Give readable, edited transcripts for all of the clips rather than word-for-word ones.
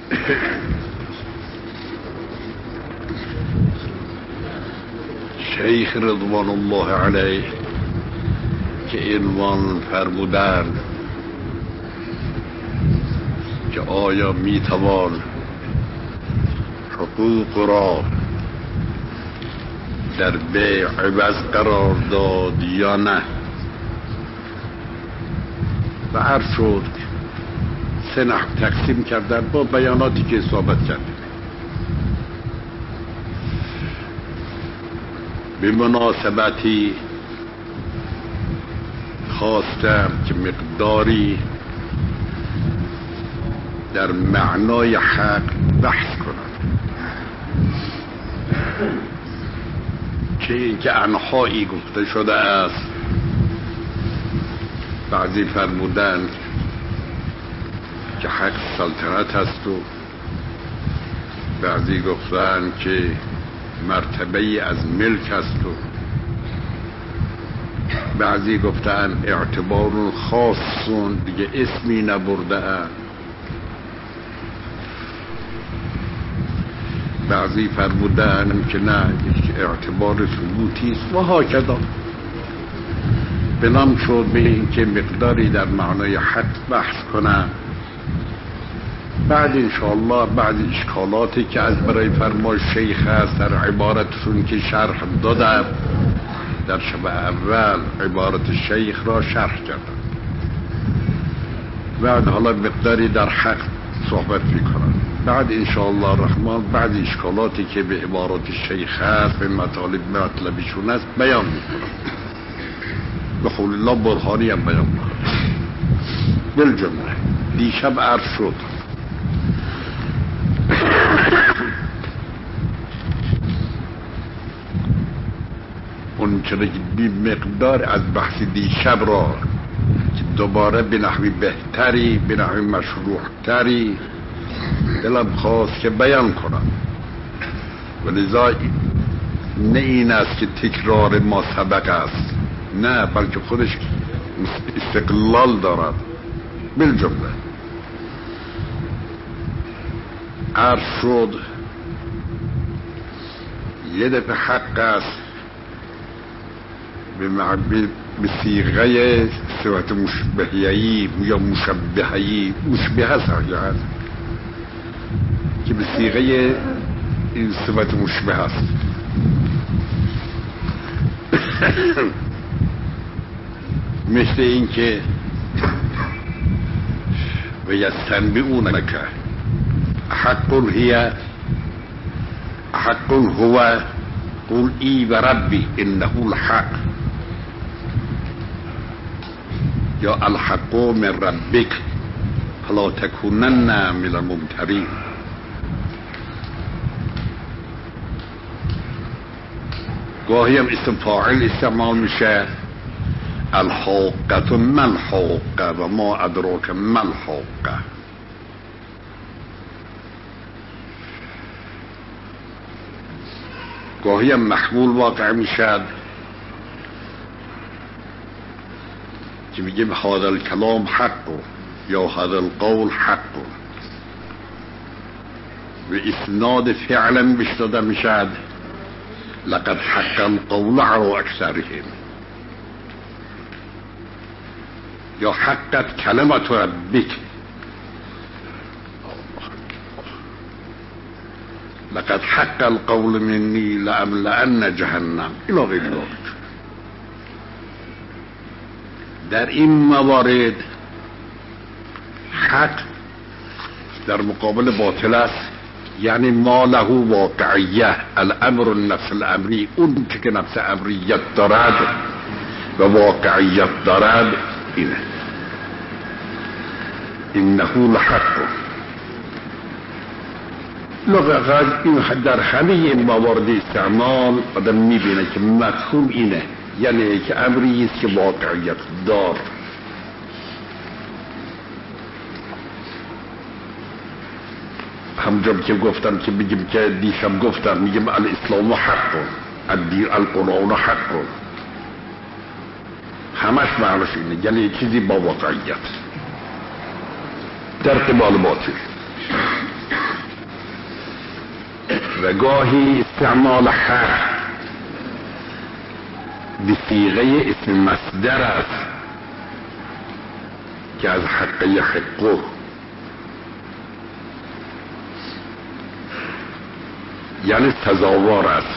شیخ رضوان الله علیه که عنوان فرمودن که آیا میتوان حقوق را در بیع عوض قرار داد یا نه، و عرض شد سه نحو تقسیم کردن با بیاناتی که اصابت کرده. به مناسبتی خواستم که مقداری در معنای حق بحث کنم، که اینکه انحایی گفته شده است. بعضی فرمودن که حق سلطنت است و بعضی گفتن که مرتبه از ملک است و بعضی گفتن اعتبار خاصون دیگه اسمی نبرده اند، بعضی فرمودن که نه اعتبار ثبوتی است و هاکذا. بنام شد به این که مقداری در معنای حق بحث کنم. بعد انشاءالله بعض اشکالاتی که از برای فرمای شیخ هست در عبارتشون که شرح دادم، در شب اول عبارت شیخ را شرح کردم. بعد حالا مقداری در حق صحبت میکنم. بعد انشاءالله الرحمن بعض اشکالاتی که به عبارت شیخ هست به مطلبشون است بیان میکنم. به قول الله برهانی هم بیان میکنم. بالجمله دیشب عرض شد اون چرا بی مقدار از بحث دیشب را که دوباره به نحوی بهتری به نحوی مشروعتری دلم خواست که بیان کنم، و لذا نه این است که تکرار ما سبق است، نه، بلکه خودش استقلال دارد. بالجمله عرض شد یه دفعه حق است به صیغه صفت مشبهیه‌ای یا مشبهه‌ای، مشبه هست که به صیغه این صفت مشبه هست. مثل این که و یستنبئونک حق هی حق هو قل ای و ربی انه الحق، یا الحق من ربک فلا تکونن من الممترین. گاهی هم اسم فاعل استعمال میشه، الحاقة ما الحاقة و ما ادراک ما الحاقة. گاهی هم محمول واقع میشد که میگیم هذا الکلام حق یا هذا القول حق، و اسناد فعلا بشتاده میشد لقد حق القول على اکثرهم، یا حقت کلمت ربک لقد حق القول مني لأملأن جهنم الى غیر ذلك. در این موارد حق در مقابل باطل است، یعنی ما له واقعیه، الامر النفس الامری، اون که نفس امریت دارد و واقعیت دارد اینه، انه لحق. لغت این در همه این موارد استعمال آدم میبینه که مفهوم اینه، یعنی که امری است که واقعیت دار. همجا که گفتم که بگیم که دیشب گفتم میگیم الاسلام حق، الدین القرآن حق، همش معنیش اینه، یعنی چیزی با واقعیت در قبال باطل. و گاهی استعمال حق به صیغه اسم مصدر است که از حق یحقه، یعنی سزاوار است،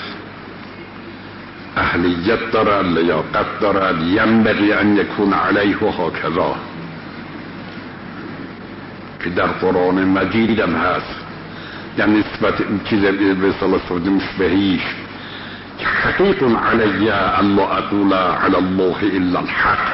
اهلیت دارد، لیاقت دارد، ینبغی ان یکون علیه و هکذا، که در قرآن مجید هم هست. یعنی نسبت چیز به صلاح مشبهیش که حقیق علی ان لا اقول علی الله الا الحق،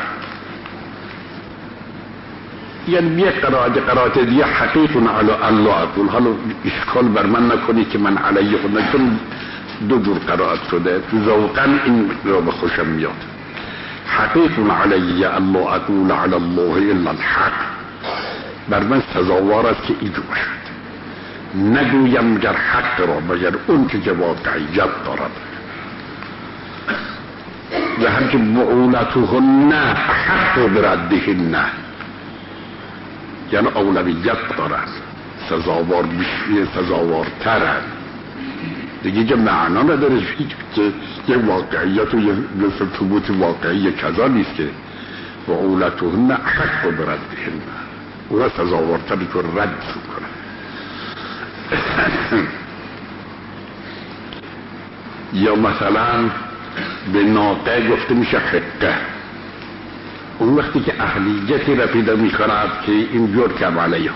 یعنی یک قرائت دیگه حقیق علی ان لا اقول. حالا اشکال بر من نکنی که من علیه خود، چون دو جور قرائت شده، ذوقا این را به خوشم میاد. حقیق علی ان لا اقول علی الله الا الحق بر من سزاوار است که اینجور باشد، نگویم مگر حق را مگر اون که واقعیت دارد. و همچه بعولتهن حق بردهن، یعنی اولویت دارد، سزاوارترند دیگه. که معنا نداره که یه واقعیت و یه ثبوت واقعی کذا نیست که بعولتهن حق بردهن، اونا سزاوارتر که رد کنه. یا مثلا به ناقه گفته میشه حقه، اون وقتی که اهلیتی را پیدا میکند که این یرکب علیها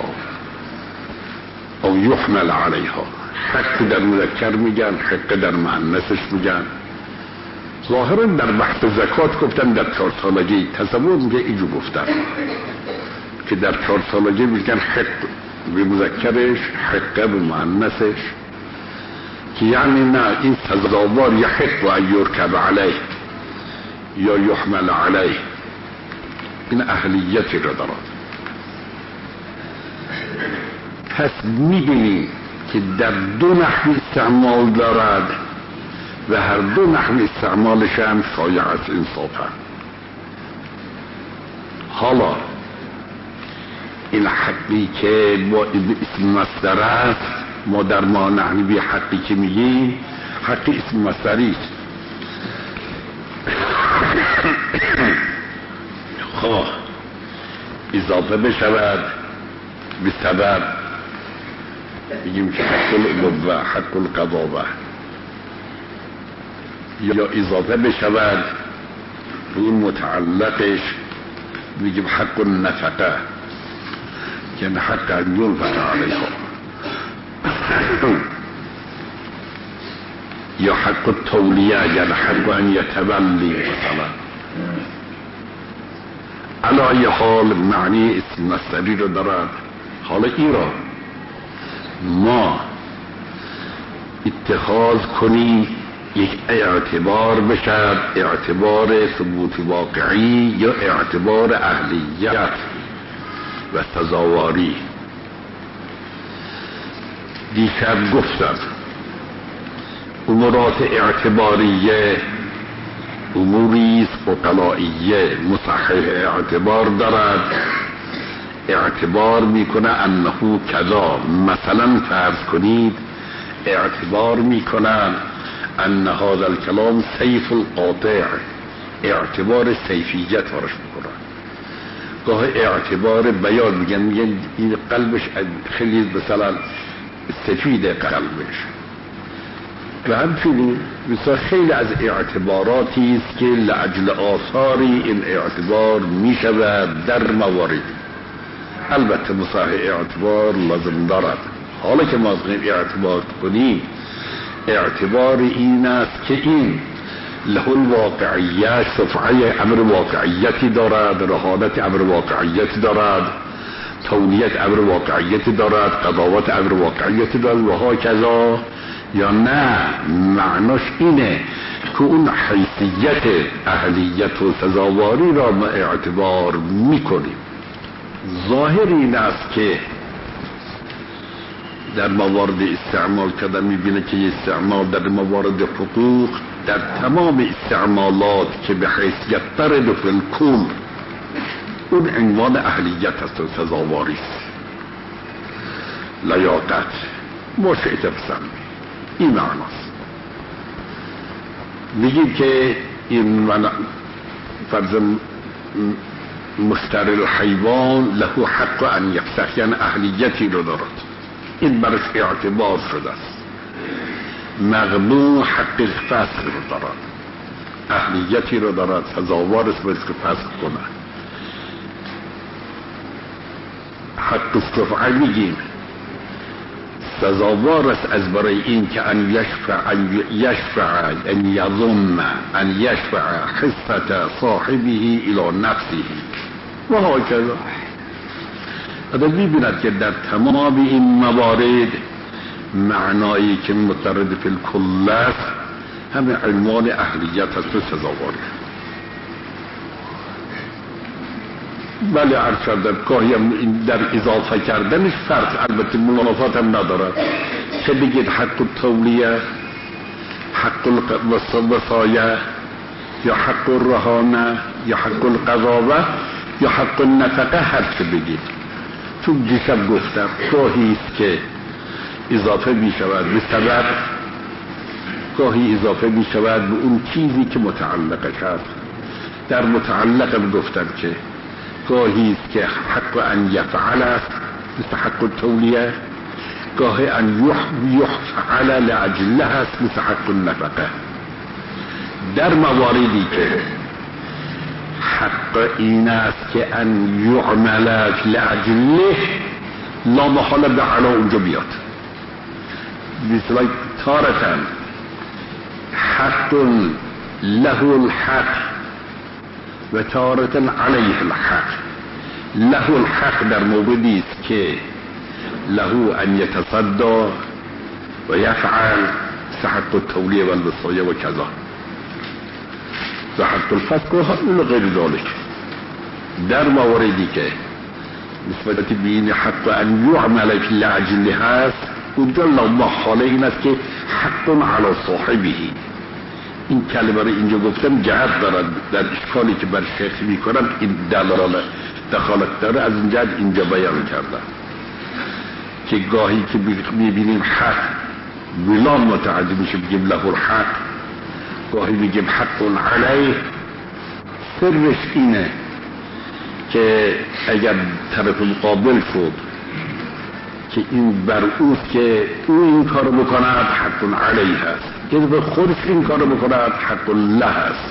او یحمل علیها. حق در مذکر میگن، حق در مؤنثش میگن. ظاهرا در بحث زکات گفتن در 4 سالگی، تصور میگه اینجور گفتن که در 4 سالگی میگن حق به مذکرش، حقه به مؤنثش، که یعنی نه این سزاوار یحق و یرکب علیه یا یحمل علیه، این اهلیتی را دارد. پس میبینی که در دو نحو استعمال دارد و هر دو نحو استعمالش هم شایع از انصافه. حالا این حقی که با اسم مصدر است، ما در ما نحوی حقی که میگیم حق اسم مصدری است. خواه اضافه بشود به سبب، بگیم که حق الالوه، حق القضاوه، یا اضافه بشود به اون متعلقش، بگیم حق النفقه، یعنی حق ان ينفق علیها، یا حق التولیه، یعنی حق ان یتولی مثلا. علی حال معنی اسم مصدری رو دارد. حالا این را ما اتخاذ کنی یک اعتبار بشد، اعتبار ثبوت واقعی یا اعتبار اهلیت و سزاواری. دیشب گفتم امورات اعتباریه اموری عقلائیه مصحح اعتبار دارد، اعتبار میکنه انه کذا. مثلا فرض کنید اعتبار میکنن ان هذا الکلام سیف القاطع، اعتبار سیفیت ورش میکنن. گاه اعتبار بیان میگن این قلبش خیلی مثلا سفید قلبش، و همچنین مثلا خیلی از اعتباراتی است که لاجل آثاری این اعتبار میشود در موارد. البته مصحح اعتبار لازم دارد. حالا که ما اعتبار کنیم اعتبار این است که این له الواقعیت، شفعه امر واقعیتی دارد، رهانت امر واقعیتی دارد، تولیت امر واقعیتی دارد، قضاوت امر واقعیتی دارد و ها کذا. یا نه معناش اینه که اون حیثیت اهلیت و سزاواری را ما اعتبار میکنیم. ظاهر این است که در موارد استعمال کردن میبینه که استعمال در موارد حقوق در تمام استعمالات که به حیثیت ترد فی الکل اون عنوان اهلیت هست و سزاواری است. لیاقت ما شئت بسمی این معناست. میگید که این فرض مشتری الحیوان له حق ان یفسخ، یعنی اهلیتی رو دارد، این برش اعتبار شده است. مغبون حق فسخ رو دارد، اهلیتی رو دارد، سزاوار است باید که فسخ کنه. حق الشفعه میگیم سزاوار است از برای این که ان یشفع ان یضم ان یشفع حصة صاحبه الى نفسه و هکذا. اگر میبیند که در تمام این موارد معنایی که مترادف فی الکل است همه عنوان اهلیت است و سزاواری. بله عرض کردم گاهی در اضافه کردنش فرق البته منافات هم ندارد که بگید حق التولیه، حق الوصایه، یا حق الرهانه، یا حق القضاوه، یا حق النفقه، هر چه بگید. تو دیشب گفتم گاهی است که اضافه می شود به سبب، گاهی اضافه می شود به اون چیزی که متعلقش هست. در متعلق گفتم که گاهی است که حق ان یفعل است مثل حق التولیه، گاهی ان یفعل لأجله است مثل حق النفقه. در مواردی که حق این است که ان یعمل لأجله لا محاله به علا اونجا بیاد. مثل تارتن حق له الحق و تارة علیه الحق. له الحق در موردی است که له ان یتصدى و یفعل حق التولیه و الوصایه و کذا، و حق الفسق و غیر ذلك. در مواردی که نسبت بین حق ان یعمل فی العجل هست اونجا لا محاله این است که حق علی صاحبه. این کلمه رو اینجا گفتم جهت دارد در اشکالی که بر شیخ میکنم این دخالت داره، از این جهت اینجا بیان کردم که گاهی که میبینیم حق بلا متعدی میشه بگیم له الحق، گاهی میگیم حق علیه. سرش اینه که اگر طرف مقابل شد که این بر اوست که او این کارو بکند حق علیه هست، که به خودش این کارو بکند حق الله هست.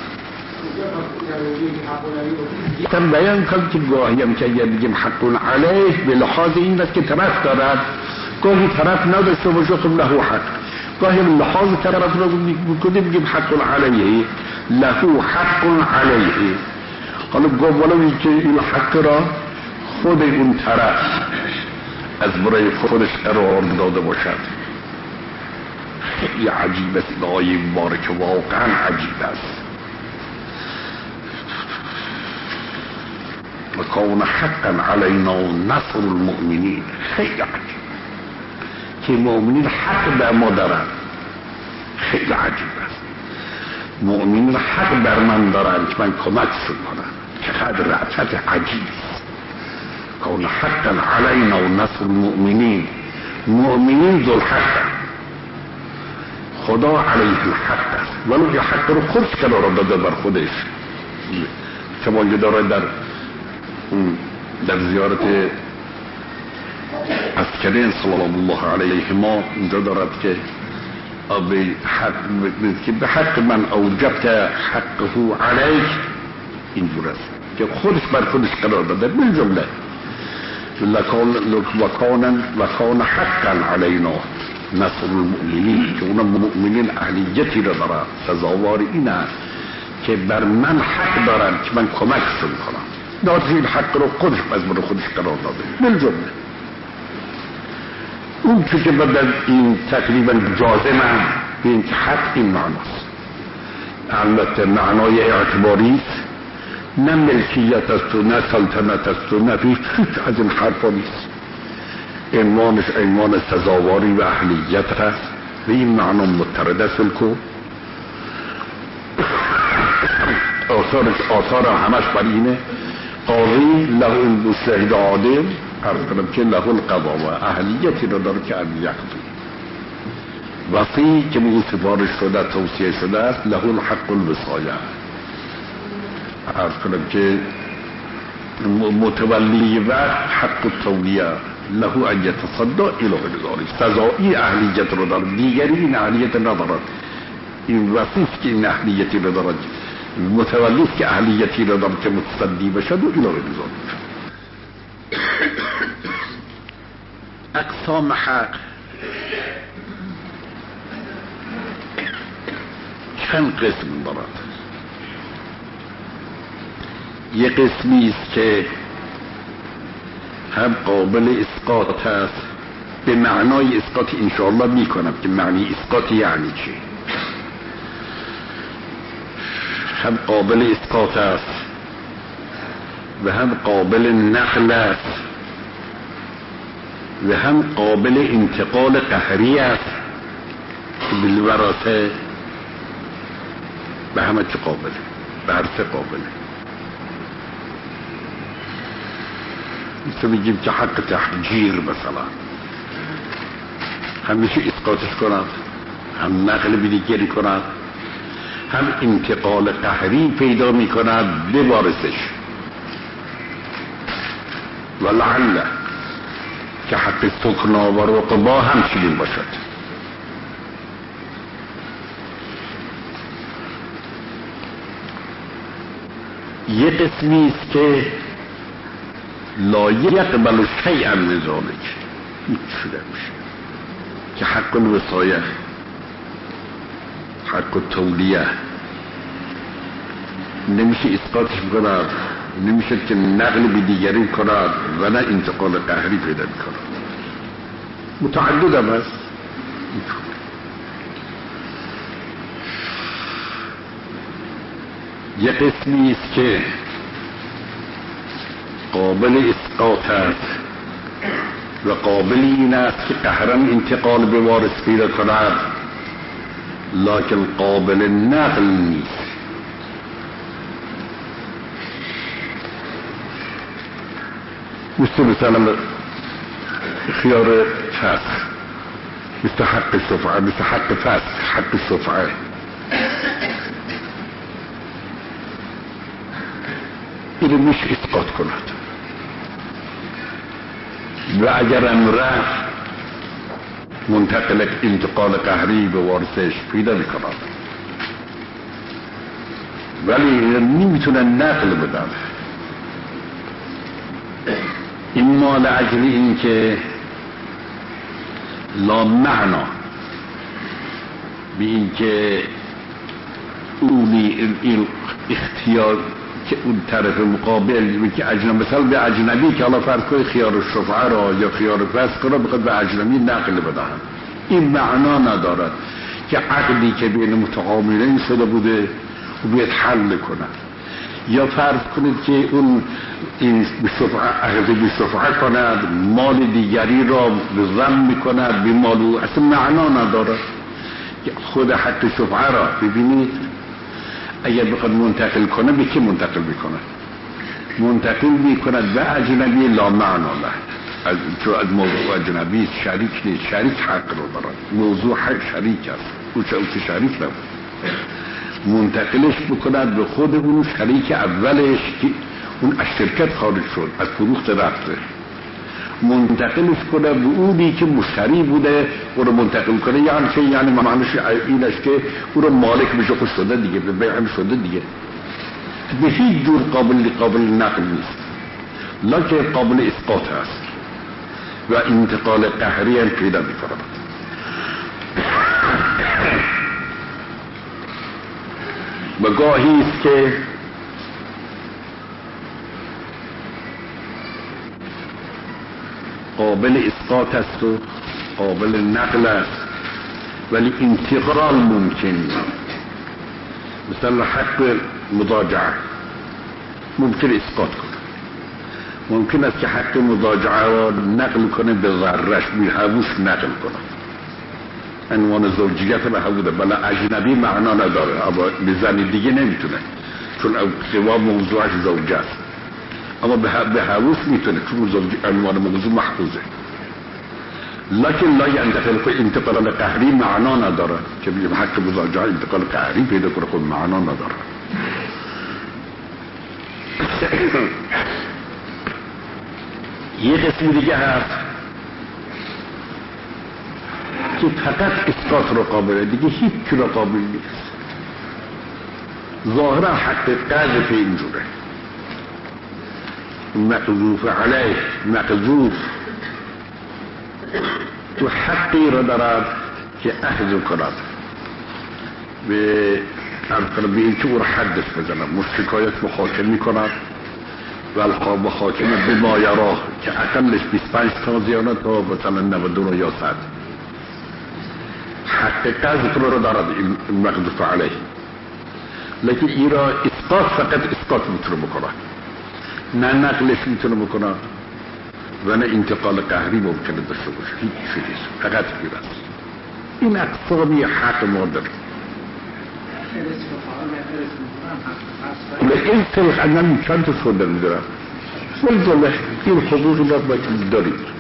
تم بیان کنم که گاهی هم که اگر بگیم حق علیه به لحاظ این است که طرف دارد، گاهی طرف نداشته باشه خب له حق، گاهی لحاظ طرف رو بگیم حق علیه، له حق علیه. حالا گوالوی که این حق را خود اون طرف از برای خودش قرار داده باشد. خیلی عجیب است این آیه مبارکه، واقعا عجیب است. وکان حقا علینا نصر المؤمنین. خیلی عجیب که مؤمنین حق بر ما دارند. خیلی عجیب است. مؤمنین حق بر من دارند که من کمکشون کنم. چقدر رأفت عجیب است. کان حقا علینا نصر المؤمنین. مؤمنین ذو الحق، خدا علیه الحق است، ولو یه حق رو خودش قرار داده بر خودش. شما یه داره در زیارت عسکرین صلی الله علیه ما اینجا دارد که به حق من اوجبت حقه علیک، اینجور است که خودش بر خودش قرار داده. بالجمله لکان حقا علینا نصر المؤمنین، که اون مؤمنین اهلیتی را دارن، سزاوار این است که بر من حق دارن که من کمکشون کنم. دارد این حق رو خودش از من خودش قرار داده. بالجمله اون که بدن این تقریبا جازمه به این که حق این معناست. البته معنای اعتباری است، نه ملکیت است و نه سلطنت است و نه هیچ از این حرفا نیست. عنوانش عنوان سزاواری و اهلیت هست و این معنا مترد است. الکو آثار همش بر اینه. قاضی له المجتهد عادل، عرض کنم که له القضا و اهلیتی را داره که ان یقضی. وصی که به او سفارش شده توصیه شده است له الحق الوصایه. عرض کنم که متولی وقت حق التولیه له ان یتصدی الی غیر ذلک، سزایی اهلیت رو دارد، دیگری این اهلیت ندارد. این وصیست که این اهلیتی رو دارد، متولیست که اهلیتی رو دارد که متصدی بشد و الی غیر ذلک. اقسام حق چند قسم دارد. یک قسمی است که هم قابل اسقاط است، به معنای اسقاط انشاءالله میکنم که معنی اسقاط یعنی چی. هم قابل اسقاط است و هم قابل نقل است و هم قابل انتقال قهری است بالوراثه. به همه چه قابله، به هر سه قابله. مثل بگیم که حق تحجیر مثلا همیشه اسقاطش کند، هم نقل به دیگری کند، هم انتقال قهری پیدا می کند به وارثش. و لعله که حق سکنا و رقبا هم چنین باشد. یه قسمی است که لا یقبل شیئا من ذلک، هیچ شده میشه، که حق الوصایه، حق التولیه نمیشه اسقاطش بکند، نمیشه که نقل به دیگری کند و نه انتقال قهری پیدا میکند. متعدد هم هست. یه قسمی است که قابل اسقاط است و قابل این است که قهرا انتقال به وارث پیدا کند، لکن قابل نقل نیست. مثل خیار فسخ، مثل حق شفعه، مثل حق فسخ، حق شفعه. اینو میشه اسقاط کند و اگر امره منتقل انتقال قهری به وارثش پیدا میکند، ولی نمیتونن نقل بدن. این مال اجل این که لا معنا به این که اونی این اختیار که اون طرف مقابل که اجنبی، مثلا به اجنبی که حالا فرض کنید خیار شفعه را یا خیار فسق را بخواد به اجنبی نقل بدهند، این معنا ندارد که عقدی که بین متعاملین شده بوده و باید حل کند. یا فرض کنید که اون این عقد به شفعه کند، مال دیگری را به ضم میکند به مال او، اصلا معنا ندارد. خود حق شفعه را ببینید اگر بخواد منتقل کنه به کی منتقل میکنه؟ منتقل میکند به اجنبی لا معنا له، چون از موضوع اجنبی شریک نیست، شریک حق رو دارد، موضوع حق شریک است، او چه شریک نبود، منتقلش بکند به خود اون شریک اولش که اون از شرکت خارج شد، از فروخت رفته، منتقلش کنه به اونی که مشتری بوده او رو منتقل کنه. یعنی چه؟ یعنی معنیش اینش که او رو مالک بشه، خوش شده دیگه، به بیع شده دیگه، به هیچ جور قابل نقل نیست، لکن قابل اسقاط هست و انتقال قهری هم پیدا می‌کند. و گاهی است که قابل اسقاط است و قابل نقل است ولی انتقال ممکن نیست. مثلا حق مضاجعه ممکن اسقاط کنه، ممکن است که حق مضاجعه را نقل کنه به ذرش، به هووش نقل کنه، عنوان زوجیت به هووده، بلا اجنبی معنا نداره، اما به زن دیگه نمیتونه چون سوا موضوعش زوجه است، اما به هووش میتونه چون عنوان موضوع محفوظه. لكن لا ينتقل که انتقال قهری معنا نداره که بگیم حق مزاجه انتقال قهری پیدا کنه خود معنا نداره. یه قسم دیگه هست که فقط اسقاط رو قابله، دیگه هیچ چی رو قابل نیست. ظاهرا حق قذف اینجوره، مقذوف علیه، مقذوف تو حقی را دارد که اخذ کند به این که او را حدش بزنم، مشکایت محاکم می کند و القاب محاکم به مایراه که اقلش 25 تا زیانه تا مثلا 99 یا 100 حق قذف رو دارد این مقذوف علیه. لیکن این را اسقاط فقط اسقاط میتونه بکنه، نه نقلش میتونه بکنه و نه انتقال قهری ممکنه داشته باشه، هیچ چیزی فقط میرس. این اقسامی حق ما داره. این سلخ انم چند تا شده میدارم سلطه این حقوقی باید دارید.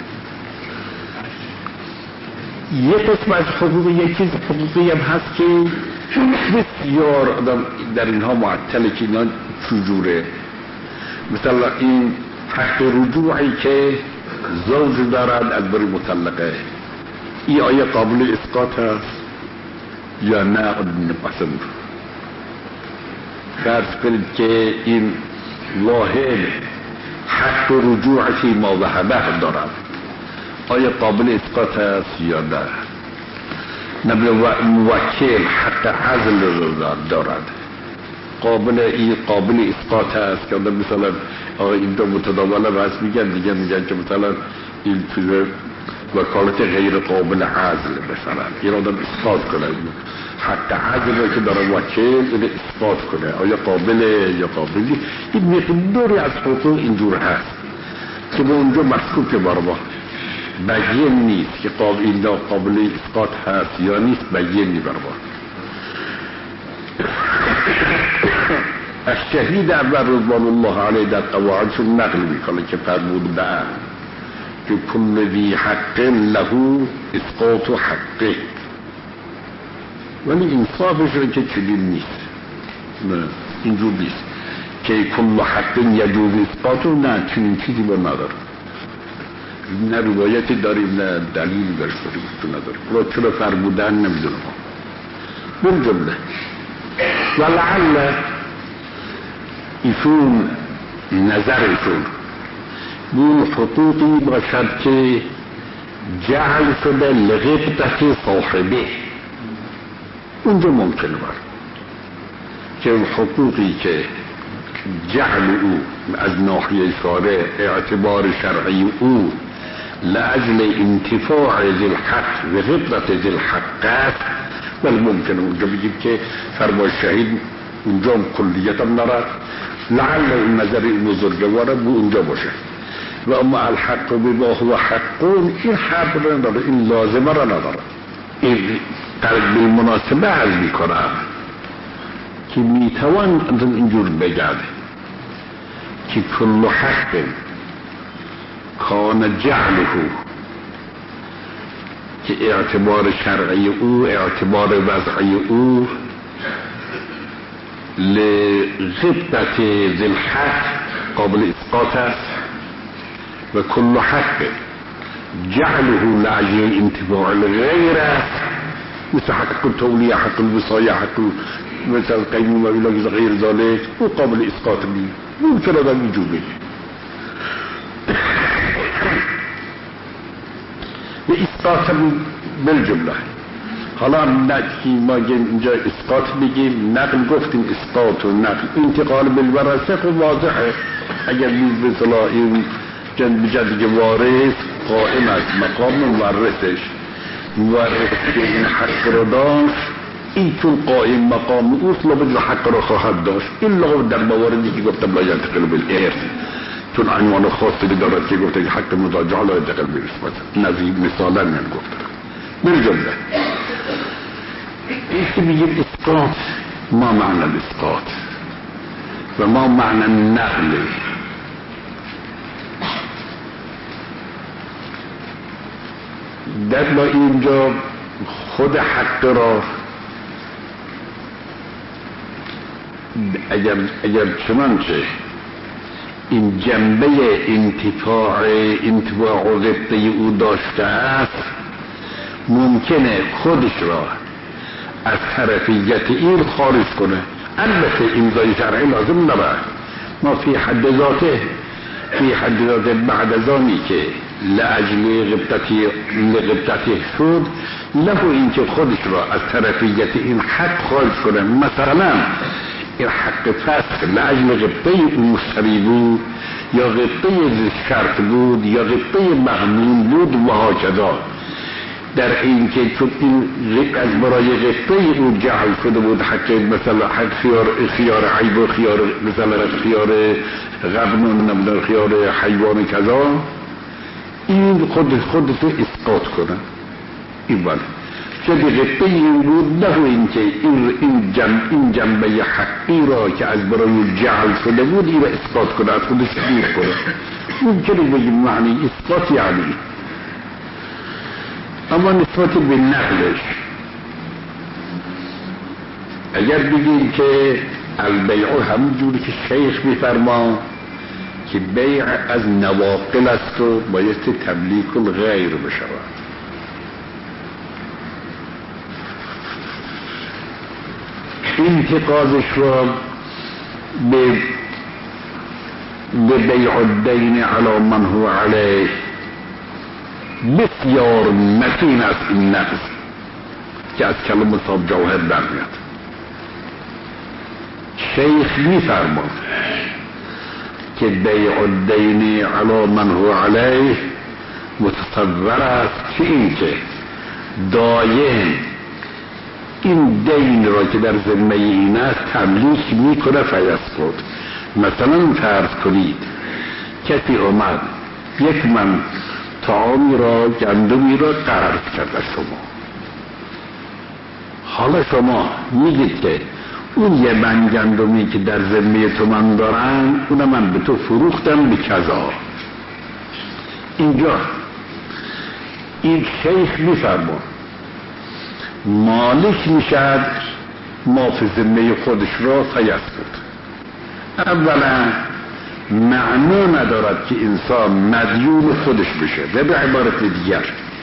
یه قسم از حقوق، یک چیز حقوقی هم هست که بسیار آدم در اینها معطله که اینا چجوره. مثلا این حق رجوعی که زوج دارد از بری مطلقه، این آیا قابل اسقاط هست یا نه؟ پسند فرض کنید که این واحد حق رجوع فی ما وهبه دارد، آیا قابل اسقاط هست یا نه؟ نبی موکل حق عزل دارد، قابل اسقاط هست که مثلا این دو متداوله بحث میگن که مثلا این وکالت غیر قابل عزل مثلا این آدم اسقاط کنه، حق عزل که داره وکیل این اسقاط کنه، آیا قابله یا قابلی؟ این مقداری از حقوق اینجور هست که به اونجا مسکوک بارما بیان نیست که این قابل اسقاط هست یا نیست، بیانی بارما. الشهید اول رضوان الله علیه در قواعدشون نقل میکنه که فرموده که کل ذی حق له اسقاط حقه، ولی انصافش رو که چنین نیست، نه اینجور نیست که کل حق یجوز اسقاط، نه چنین چیزی با نداره، نه روایتی داریم نه دلیل برش داریم نداره. چرا فرمودن نمیدونم من جمله و لعل ایشون نظرشون این حقوقی باشد که جعل شده لغبطت صاحبه، اونجا ممکنه بار که حقوقی که جعل او از ناحیه شارع اعتبار شرعی او لأجل انتفاع ذی الحق و غبطت ذی الحق است، ولی ممکنه اونجا بگیم که فرمای شهید اونجا هم کلیت هم نرد، لعل این نظر بزرگواره بو اونجا باشه. و اما الحق بما هو حقون، این حق را نداره، این لازمه را نداره. این قلب مناسبه از میکنم که میتوان اینجور بگرده که کل حق کان جعله که اعتبار شرعی او اعتبار وضعی او لغبطت ذی الحق قابل اسقاط است و کل حق جعله لعجل انتفاع الغیر است، مثل حق التولیه، حق الوصایه، حق مثل القیمومه و غیر ذلك، او قابل اسقاط نیست. ممکن آدم اینجور بگه و اسقاط بالجمله. حالا ما اینجا اسقاط بگیم، نقل گفتیم اسقاط و نقل انتقال بالورثه خب واضحه، اگر به اصطلاح این جد وارث قائم از مقام مورثش، مورث که این حق رو داشت، این چون قائم مقام اوست لابد حق رو خواهد داشت، این لابد در مواردی که گفتم لا ینتقل بالارث، چون عنوان خاصی دارد که گفته که حق مضاجعه لا ینتقل بالارث، نظیر مثالا من گفتم بالجمله. این که میگیم اسقاط، ما معنی الاسقاط و ما معنی النقل. در ما اینجا خود حق را اگر چنانچه این جنبه انتفاع و غبطه او داشته است، ممکنه خودش را از حرفیت این خارج کنه. البته امضای شرعی لازم نبود. ما فی حد ذاته بعد از آنی که لأجل غبطتی شد، له این که خودش را از طرفیت این حق خارج کنه. مثلا این حق فسق لأجل غبطه اون مشتری بود، یا غبطه شرط بود، یا غبطه مغمون بود و هاکذا. در این که چون این از برای غبطه او جعل شده بود حق، مثلا حق خیار عیب و خیار مثلا خیار غبن و خیار حیوان کذا، این خودش رو اسقاط کنه. این بله چون غبطه این بود، نه این که این جنبه حقی را که از برای جعل شده بود این را اسقاط کنه، از خودش دور کنه. ممکنه بگیم معنی اسقاط یعنی. اما نسبت به نقلش اگر بگیم که البیع همون جوری که شیخ میفرما که بیع از نواقل است و بایستی تملیک الغیر بشود، انتقاضش را به بیع الدین علی من هو علیه بسیار متین است. این نقض که از کلمه صاحب جوهر برمیاد. شیخ میفرماد که بیع الدین علی من هو علیه متصور است که این که دایم این دین را که در ذمه این است تملیک میکنه فیسقط. مثلا فرض کنید کسی اومد یک من طعامی را، گندمی را قرض کرده شما، حالا شما میگید که اون یه من گندمی که در ذمه تو من دارن اون من به تو فروختم به کذا. اینجا این شیخ میفرما مالک میشد ما فی ذمه خودش را فیسقط. اولا معنا ندارد که انسان مدیون خودش بشه، و به عبارت دیگر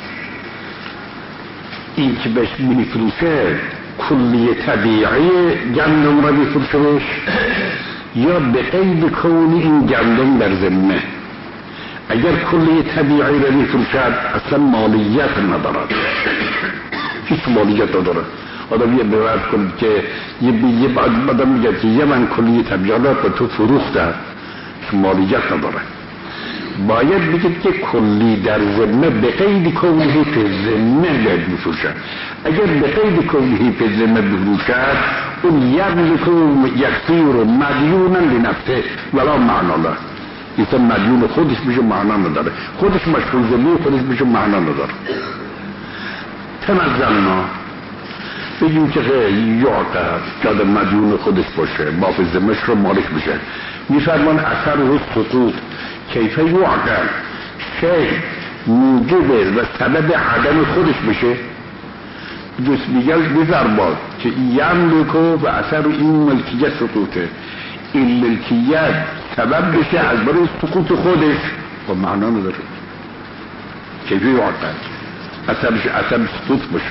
این که بهش میفروشه کلی طبیعی گندم را میفروشهش، یا به قید کون این گندم در ذمه. اگر کلی طبیعی را میفروشد اصلا مالیت ندارد، هیچ مالیت ندارد. آدم یه بورد کنید که یه آدم میگه که یه من کلی طبیعات به تو فروختم، مالیت نداره. باید بگید که کلی در ذمه به قید کونه فی ذمه باید میفروشد. اگر به قید کونه فی ذمه بفروشد اون یکصیر مدیونا لنفسه ولا معنا له. اینسان مدیون خودش میشه، معنا نداره. خودش مشغول ذمه خودش میشه، معنا نداره. تنزلنا بگیم که یعقد که آدم مدیون خودش باشه، با فی ذمهش رو مالک بشه. میفرمان اثر و سقوط کیفه یعقل شیء موجب و سبب عدم خودش بشه. جس میگل بفرماد که یملکو و اثر این ملکیت سقوطه، این ملکیت سبب بشه از برای سقوط خودش و معنا نداره. کیفه یعقل اثر سقوط باشه.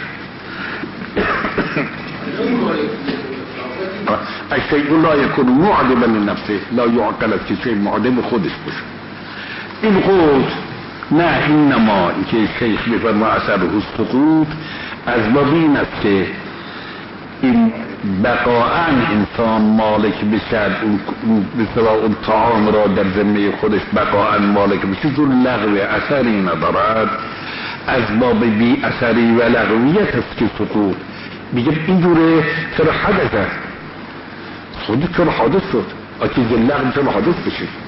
الشیء لا یکون معدما لنفسه لا یعقل است که شیء معدم خودش باشه. این قول نه، اینما که شیخ میفرما اثر سقوط از بابین است که این بقاءً انسان مالک بشد مثلا اون طعام را در ذمه خودش بقاءً مالک بشه، چون لغو اثری ندارد، از باب بی اثری و لغویت است که سقوط. میگه اینجوره چرا حدث است، خودی چرا حادث شد، اکی لغو چرا حادث بشه.